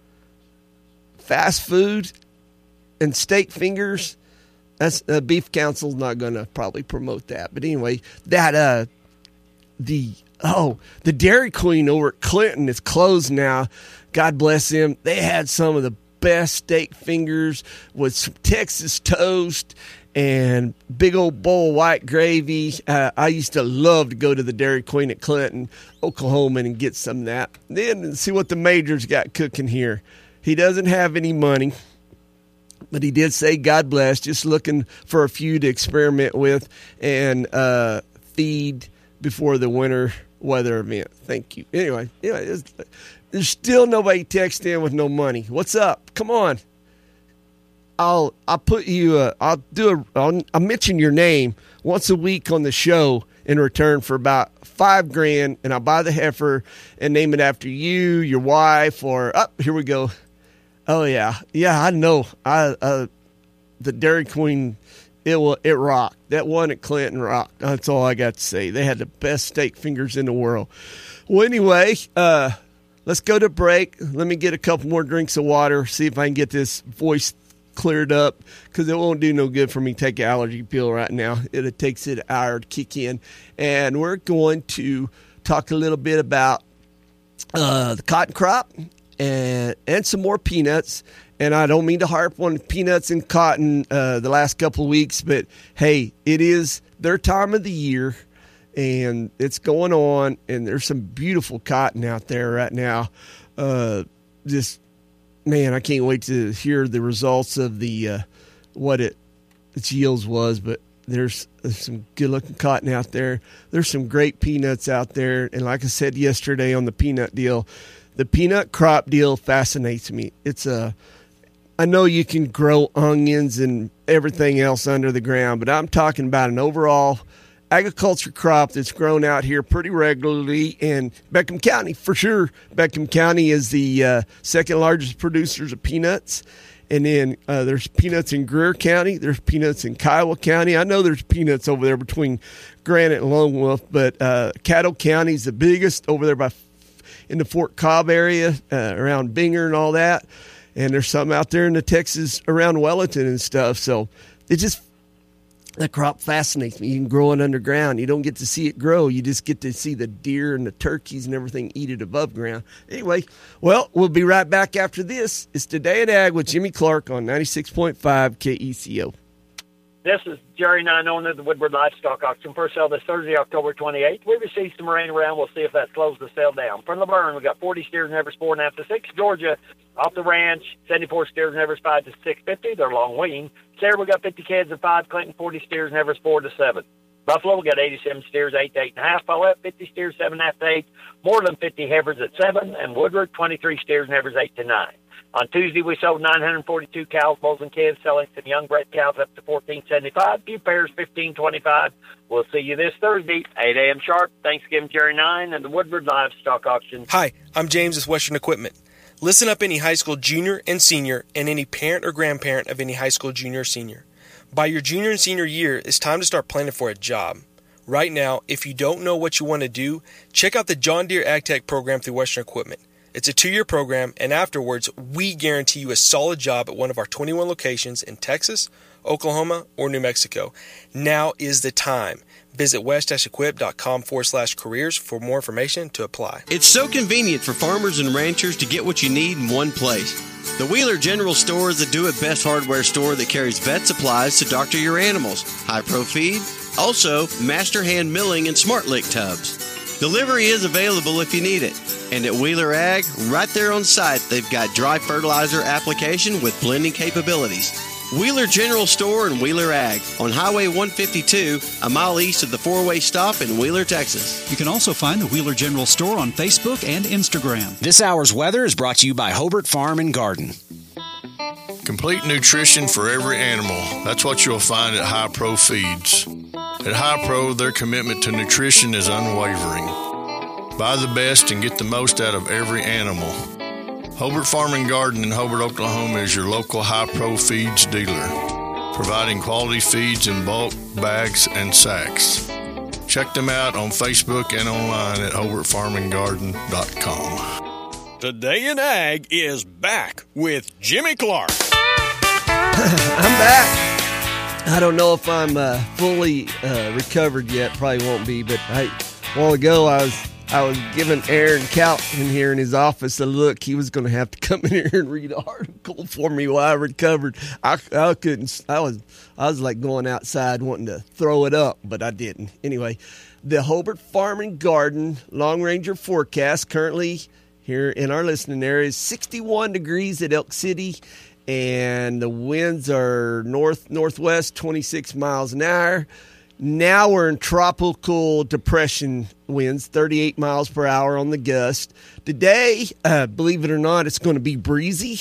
Fast food and steak fingers? That's uh, Beef Council's not going to probably promote that. But anyway, that, uh, the, oh, the Dairy Queen over at Clinton is closed now. God bless them. They had some of the best steak fingers with some Texas toast and big old bowl of white gravy. Uh, I used to love to go to the Dairy Queen at Clinton, Oklahoma, and get some of that. Then see what the Major's got cooking here. He doesn't have any money. But he did say, God bless, just looking for a few to experiment with and uh, feed before the winter weather event. Thank you. Anyway, anyway there's still nobody texting in with no money. What's up? Come on. I'll I'll put you, uh, I'll do a, I'll, I'll mention your name once a week on the show in return for about five grand, and I'll buy the heifer and name it after you, your wife, or, oh, here we go. Oh, yeah. Yeah, I know. I uh, the Dairy Queen, it will, it rocked. That one at Clinton rocked. That's all I got to say. They had the best steak fingers in the world. Well, anyway, uh, let's go to break. Let me get a couple more drinks of water, see if I can get this voice cleared up, because it won't do no good for me to take an allergy pill right now. It takes it an hour to kick in. And we're going to talk a little bit about uh, the cotton crop. And, and some more peanuts. And I don't mean to harp on peanuts and cotton uh, the last couple of weeks, but hey, it is their time of the year, and it's going on, and there's some beautiful cotton out there right now. Uh, just, man, I can't wait to hear the results of the uh, what it its yields was, but there's, there's some good-looking cotton out there. There's some great peanuts out there, and like I said yesterday on the peanut deal, the peanut crop deal fascinates me. It's a, I know you can grow onions and everything else under the ground, but I'm talking about an overall agriculture crop that's grown out here pretty regularly in Beckham County, for sure. Beckham County is the uh, second largest producers of peanuts. And then uh, there's peanuts in Greer County. There's peanuts in Kiowa County. I know there's peanuts over there between Granite and Lone Wolf, but uh, Caddo County is the biggest over there by in the Fort Cobb area, uh, around Binger and all that. And there's some out there in the Texas around Wellington and stuff. So it just, That crop fascinates me. You can grow it underground. You don't get to see it grow. You just get to see the deer and the turkeys and everything eat it above ground. Anyway, well, we'll be right back after this. It's Today in Ag with Jimmy Clark on ninety-six point five K E C O.
This is Jerry Nine, owner of the Woodward Livestock Auction. First sale this Thursday, October twenty-eighth. We received some rain around. We'll see if that slows the sale down. From Laverne, we got forty steers and heifers, four and a half to six. Georgia, off the ranch, seventy-four steers and heifers, five to six fifty. They're long wean. Sarah, we got fifty kids and five. Clinton, forty steers and heifers, four to seven. Buffalo, we got eighty-seven steers, eight to eight and a half. Paulette, fifty steers, seven and a half to eight. More than fifty heifers at seven. And Woodward, twenty-three steers and heifers, eight to nine. On Tuesday, we sold nine hundred forty-two cows, bulls, and calves, selling some young bred cows up to fourteen seventy-five. Few pairs, fifteen twenty-five. We'll see you this Thursday, eight a.m. sharp. Thanksgiving, Jerry Nine, and the Woodward Livestock Auction.
Hi, I'm James with Western Equipment. Listen up, any high school junior and senior, and any parent or grandparent of any high school junior or senior. By your junior and senior year, it's time to start planning for a job. Right now, if you don't know what you want to do, check out the John Deere AgTech program through Western Equipment. It's a two-year program, and afterwards, we guarantee you a solid job at one of our twenty-one locations in Texas, Oklahoma, or New Mexico. Now is the time. Visit west-equip.com forward slash careers for more information to apply.
It's so convenient for farmers and ranchers to get what you need in one place. The Wheeler General Store is the do-it-best hardware store that carries vet supplies to doctor your animals, high-pro feed, also master hand milling and smart lick tubs. Delivery is available if you need it. And at Wheeler Ag, right there on site, they've got dry fertilizer application with blending capabilities. Wheeler General Store and Wheeler Ag on Highway one fifty-two, a mile east of the four-way stop in Wheeler, Texas.
You can also find the Wheeler General Store on Facebook and Instagram.
This hour's weather is brought to you by Hobart Farm and Garden.
Complete nutrition for every animal. That's what you'll find at High Pro Feeds. At High Pro, their commitment to nutrition is unwavering. Buy the best and get the most out of every animal. Hobart Farm and Garden in Hobart, Oklahoma is your local High Pro Feeds dealer, providing quality feeds in bulk, bags, and sacks. Check them out on Facebook and online at hobart farm and garden dot com.
Today in Ag is back with Jimmy Clark.
I'm back. I don't know if I'm uh, fully uh, recovered yet. Probably won't be, but I, a while ago I was I was giving Aaron Count in here in his office a look. He was going to have to come in here and read an article for me while I recovered. I, I couldn't. I was I was like going outside wanting to throw it up, but I didn't. Anyway, the Hobart Farm and Garden Long Ranger forecast currently here in our listening area is sixty-one degrees at Elk City. And the winds are north-northwest, twenty-six miles an hour. Now we're in tropical depression winds, thirty-eight miles per hour on the gust. Today, uh, believe it or not, it's going to be breezy,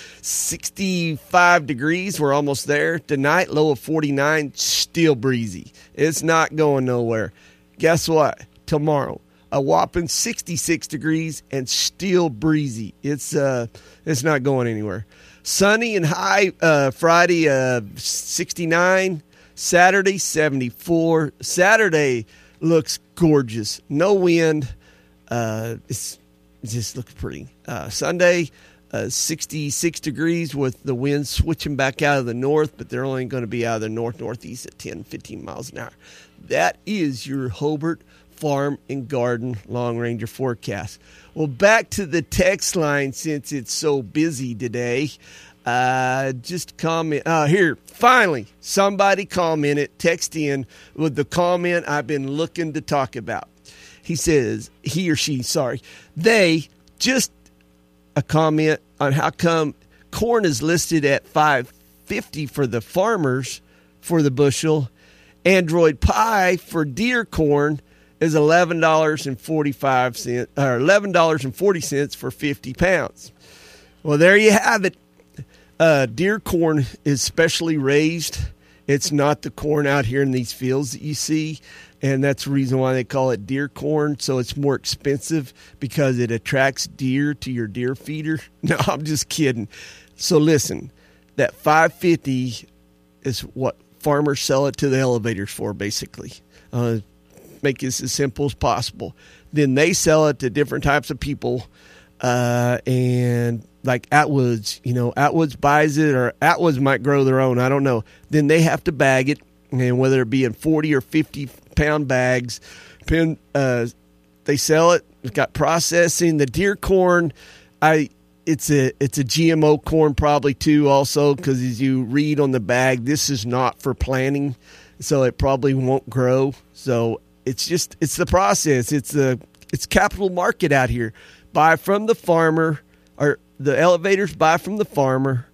sixty-five degrees. We're almost there. Tonight, low of forty-nine, still breezy. It's not going nowhere. Guess what? Tomorrow, a whopping sixty-six degrees and still breezy. It's uh, it's not going anywhere. Sunny and high uh, Friday, uh, sixty-nine. Saturday, seventy-four. Saturday looks gorgeous. No wind. Uh, it's, it just looks pretty. Uh, Sunday, uh, sixty-six degrees with the wind switching back out of the north, but they're only going to be out of the north-northeast at ten, fifteen miles an hour. That is your Hobart Farm and Garden Long Ranger forecast. Well, back to the text line since it's so busy today. Uh, just comment. Uh, here, finally, somebody commented, text in with the comment I've been looking to talk about. He says, he or she, sorry, they just a comment on how come corn is listed at five fifty for the farmers for the bushel. Android Pie for deer corn is eleven dollars and forty-five cents, or eleven dollars and forty cents for fifty pounds. Well, there you have it. Uh, deer corn is specially raised. It's not the corn out here in these fields that you see, and that's the reason why they call it deer corn. So it's more expensive because it attracts deer to your deer feeder. No, I'm just kidding. So listen, that five fifty is what farmers sell it to the elevators for, basically. Uh, make this as simple as possible. Then they sell it to different types of people, uh, and like Atwoods, you know, Atwoods buys it, or Atwoods might grow their own. I don't know. Then they have to bag it, and whether it be in forty or fifty pound bags, pen, uh, they sell it. It's got processing. The deer corn, I it's a it's a G M O corn probably too also, because as you read on the bag, this is not for planting, so it probably won't grow. So it's just it's the process. It's the it's capital market out here. Buy from the farmer, or the elevators buy from the farmer.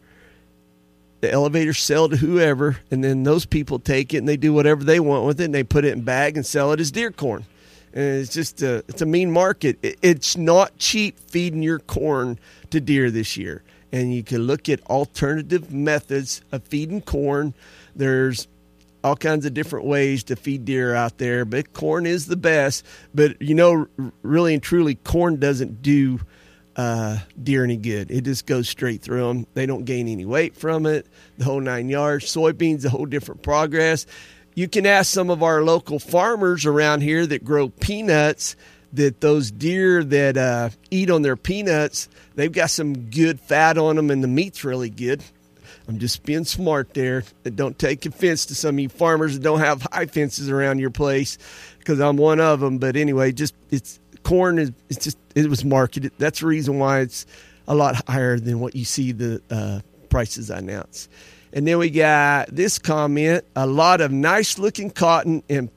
The elevators sell to whoever, and then those people take it and they do whatever they want with it, and they put it in bag and sell it as deer corn. And it's just a, it's a mean market. It's not cheap feeding your corn to deer this year. And you can look at alternative methods of feeding corn. There's all kinds of different ways to feed deer out there, but corn is the best. But, you know, really and truly, corn doesn't do uh, deer any good. It just goes straight through them. They don't gain any weight from it, the whole nine yards. Soybeans, a whole different progress. You can ask some of our local farmers around here that grow peanuts that those deer that uh, eat on their peanuts, they've got some good fat on them and the meat's really good. I'm just being smart there. Don't take offense to some of you farmers that don't have high fences around your place, because I'm one of them. But anyway, just it's corn is it's just it was marketed. That's the reason why it's a lot higher than what you see the uh, prices announced. And then we got this comment: a lot of nice looking cotton and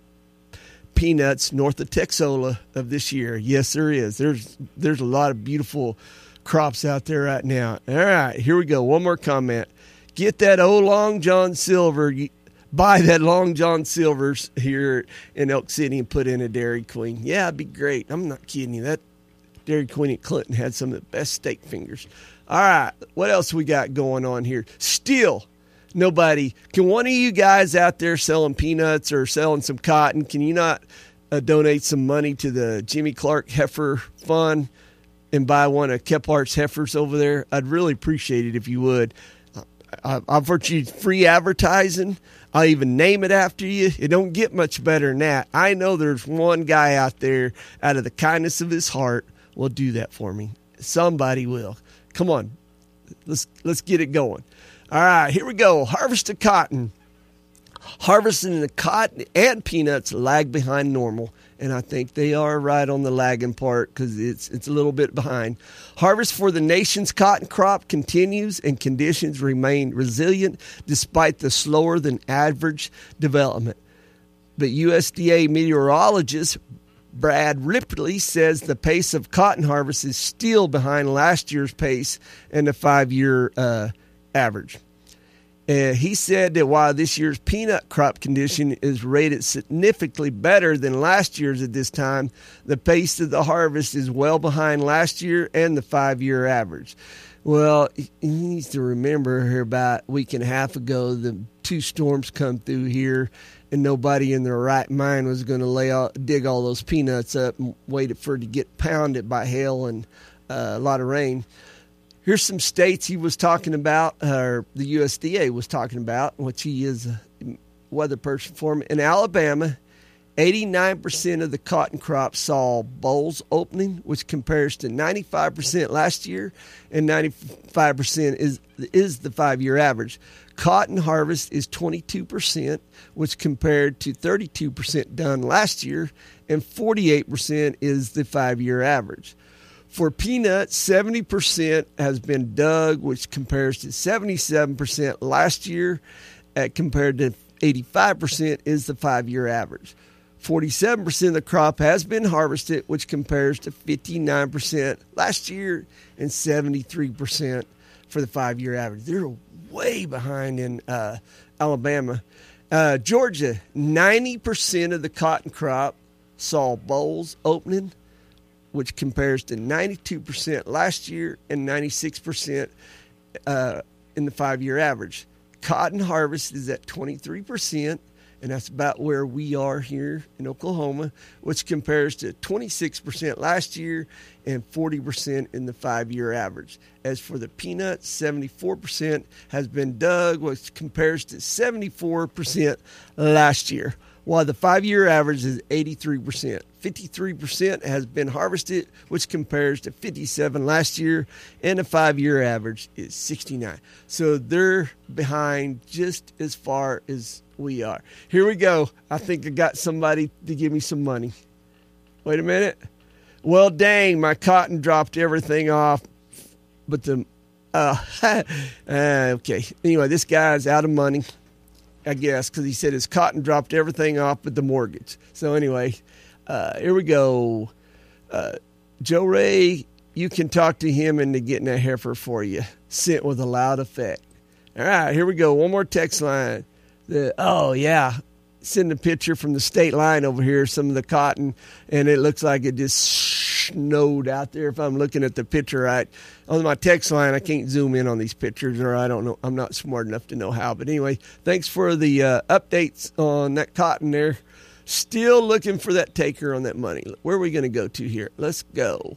peanuts north of Texola of this year. Yes, there is. There's there's a lot of beautiful crops out there right now. All right, here we go. One more comment. Get that old Long John Silver. Buy that Long John Silvers here in Elk City and put in a Dairy Queen. Yeah, it'd be great. I'm not kidding you. That Dairy Queen at Clinton had some of the best steak fingers. All right, what else we got going on here? Still, nobody. Can one of you guys out there selling peanuts or selling some cotton, can you not uh, donate some money to the Jimmy Clark Heifer Fund and buy one of Kephart's heifers over there? I'd really appreciate it if you would. I've offered you free advertising. I'll even name it after you. It don't get much better than that. I know there's one guy out there, out of the kindness of his heart, will do that for me. Somebody will. Come on. Let's let's get it going. All right, here we go. Harvest of cotton. Harvesting the cotton and peanuts lag behind normal, and I think they are right on the lagging part because it's it's a little bit behind. Harvest for the nation's cotton crop continues, and conditions remain resilient despite the slower than average development. But U S D A meteorologist Brad Ripley says the pace of cotton harvest is still behind last year's pace and the five-year uh, average. Uh, he said that while this year's peanut crop condition is rated significantly better than last year's at this time, the pace of the harvest is well behind last year and the five-year average. Well, he needs to remember here about a week and a half ago, the two storms come through here, and nobody in their right mind was going to lay all, dig all those peanuts up and wait for it to get pounded by hail and uh, a lot of rain. Here's some states he was talking about, or the U S D A was talking about, which he is a weather person for me. In Alabama, eighty-nine percent of the cotton crop saw bolls opening, which compares to ninety-five percent last year, and ninety-five percent is is the five-year average. Cotton harvest is twenty-two percent, which compared to thirty-two percent done last year, and forty-eight percent is the five-year average. For peanuts, seventy percent has been dug, which compares to seventy-seven percent last year, at compared to eighty-five percent is the five-year average. forty-seven percent of the crop has been harvested, which compares to fifty-nine percent last year and seventy-three percent for the five-year average. They're way behind in uh, Alabama. Uh, Georgia, ninety percent of the cotton crop saw bolls opening, which compares to ninety-two percent last year and ninety-six percent uh, in the five-year average. Cotton harvest is at twenty-three percent, and that's about where we are here in Oklahoma, which compares to twenty-six percent last year and forty percent in the five-year average. As for the peanuts, seventy-four percent has been dug, which compares to seventy-four percent last year, while the five-year average is eighty-three percent. fifty-three percent has been harvested, which compares to fifty-seven last year, and the five-year average is sixty-nine. So they're behind just as far as We are. Here we go. I think I got somebody to give me some money. Wait a minute. Well, dang, my cotton dropped everything off. But the, uh, uh, okay. Anyway, this guy's out of money, I guess, because he said his cotton dropped everything off but the mortgage. So anyway, uh, here we go. Uh, Joe Ray, you can talk to him into getting a heifer for you, sent with a loud effect. All right, here we go. One more text line. The, oh, yeah. Send a picture from the state line over here, some of the cotton, and it looks like it just snowed out there if I'm looking at the picture right. On my text line, I can't zoom in on these pictures, or I don't know. I'm not smart enough to know how. But anyway, thanks for the uh, updates on that cotton there. Still looking for that taker on that money. Where are we going to go to here? Let's go.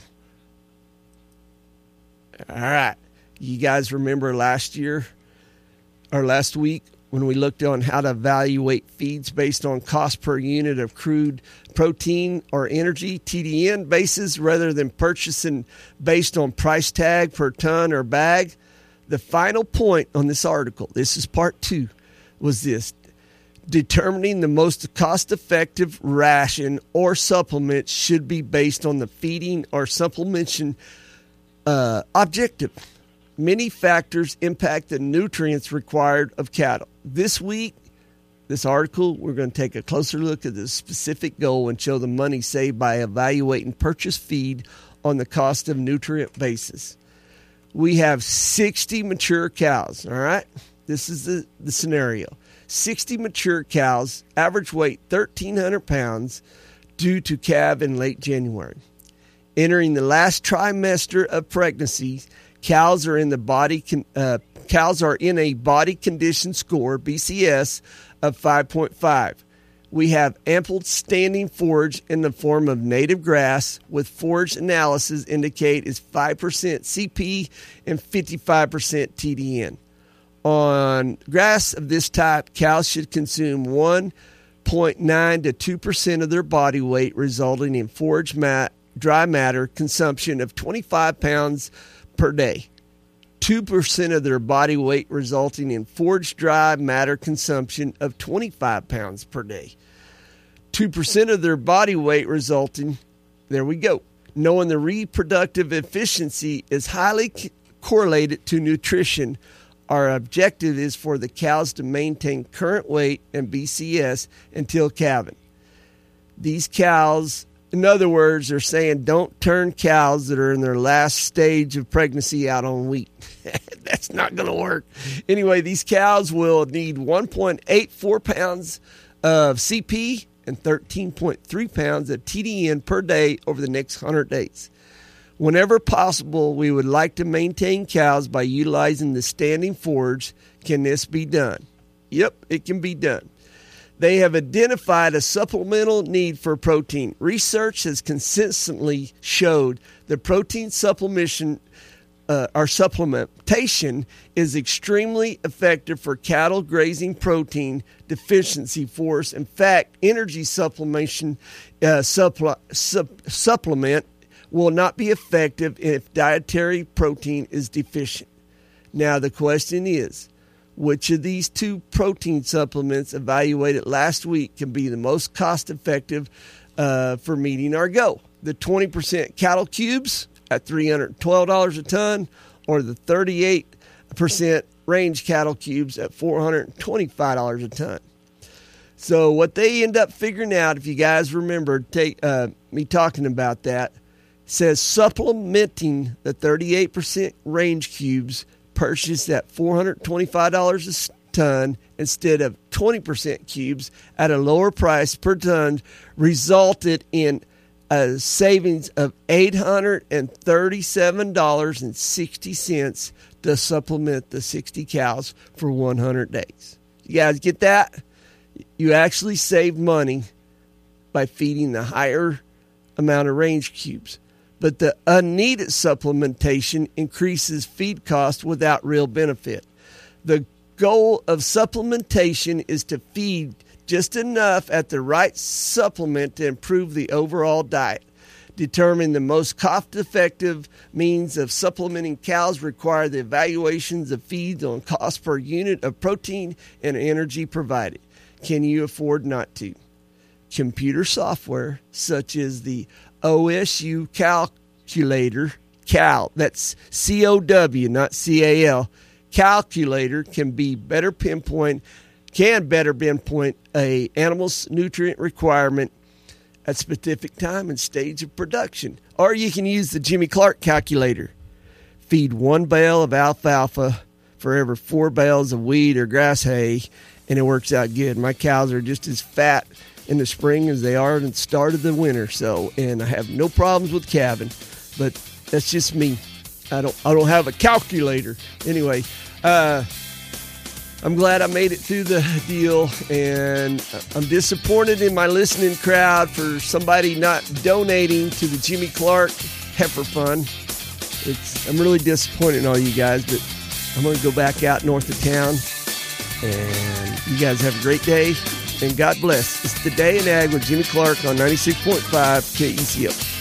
All right. You guys remember last year or last week when we looked on how to evaluate feeds based on cost per unit of crude protein or energy, T D N basis, rather than purchasing based on price tag per ton or bag? The final point on this article, this is part two, was this. Determining the most cost-effective ration or supplement should be based on the feeding or supplementation uh, objective. Many factors impact the nutrients required of cattle. This week, this article, we're going to take a closer look at the specific goal and show the money saved by evaluating purchase feed on the cost of nutrient basis. We have sixty mature cows, all right? This is the, the scenario. sixty mature cows, average weight thirteen hundred pounds, due to calve in late January. Entering the last trimester of pregnancy, cows are in the body uh, cows are in a body condition score B C S of five point five. We have ample standing forage in the form of native grass, with forage analysis indicate is five percent C P and fifty-five percent T D N. On grass of this type, cows should consume one point nine to two percent of their body weight, resulting in forage mat, dry matter consumption of twenty-five pounds per day. two percent of their body weight, resulting in forage dry matter consumption of twenty-five pounds per day. two percent of their body weight resulting, there we go. Knowing the reproductive efficiency is highly c- correlated to nutrition, our objective is for the cows to maintain current weight and B C S until calving. These cows, in other words, they're saying don't turn cows that are in their last stage of pregnancy out on wheat. That's not going to work. Anyway, these cows will need one point eight four pounds of C P and thirteen point three pounds of T D N per day over the next one hundred days. Whenever possible, we would like to maintain cows by utilizing the standing forage. Can this be done? Yep, it can be done. They have identified a supplemental need for protein. Research has consistently showed that protein supplementation uh, or supplementation is extremely effective for cattle grazing protein deficiency force. In fact, energy supplementation uh, suppl- sup- supplement will not be effective if dietary protein is deficient. Now, the question is, which of these two protein supplements evaluated last week can be the most cost-effective uh, for meeting our goal? The twenty percent cattle cubes at three hundred twelve dollars a ton, or the thirty-eight percent range cattle cubes at four hundred twenty-five dollars a ton? So what they end up figuring out, if you guys remember take, uh, me talking about that, says supplementing the thirty-eight percent range cubes purchased at four hundred twenty-five dollars a ton instead of twenty percent cubes at a lower price per ton resulted in a savings of eight hundred thirty-seven dollars and sixty cents to supplement the sixty cows for one hundred days. You guys get that? You actually save money by feeding the higher amount of range cubes. But the unneeded supplementation increases feed cost without real benefit. The goal of supplementation is to feed just enough at the right supplement to improve the overall diet. Determine the most cost-effective means of supplementing cows require the evaluations of feeds on cost per unit of protein and energy provided. can you afford not to? Computer software such as the O S U calculator, Cal, that's C O W, not C A L, calculator can be better pinpoint, can better pinpoint a animal's nutrient requirement at specific time and stage of production. Or you can use the Jimmy Clark calculator. Feed one bale of alfalfa for every four bales of weed or grass hay, and it works out good. My cows are just as fat in the spring as they are at the start of the winter. So, and I have no problems with calving, but that's just me. I don't, I don't have a calculator. Anyway, uh, I'm glad I made it through the deal, and I'm disappointed in my listening crowd for somebody not donating to the Jimmy Clark Heifer Fund. It's, I'm really disappointed in all you guys, but I'm going to go back out north of town, and you guys have a great day. And God bless. It's the Day in Ag with Jimmy Clark on ninety-six point five K E C O.